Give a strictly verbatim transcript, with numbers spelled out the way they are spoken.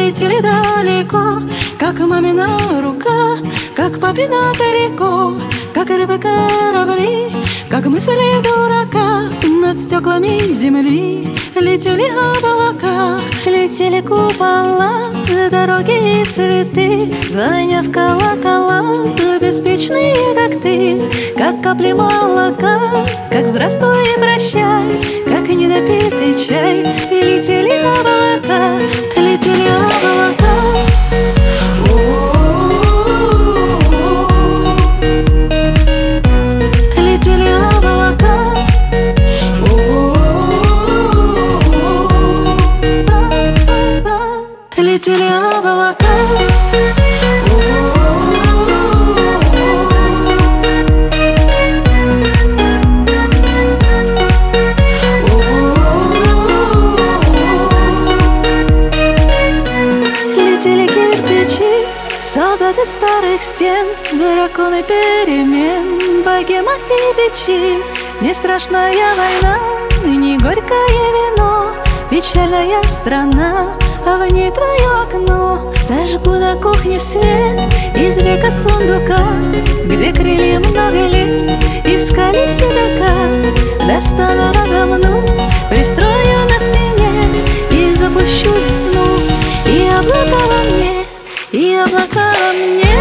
летели далеко, как мамина рука, как папина далеко, как рыбы корабли, как мысли дурака. Над стеклами земли летели облака, летели купола, дороги и цветы, звоня в колокола, беспечные, как ты, как капли молока, как здравствуй и прощай, как недопитый чай. И летели облака, летели облака. Летели облака. Летели облака. Летели кирпичи, солдаты старых стен, драконы перемен, богема и бичи. Не страшная война, не горькое вино, печальная страна, а в ней твое окно. Зажгу на кухне свет из века сундука, где крылья много лет искали седока. Достану, разомну, пристрою на спине и запущу весну. И облака во мне, и облака во мне.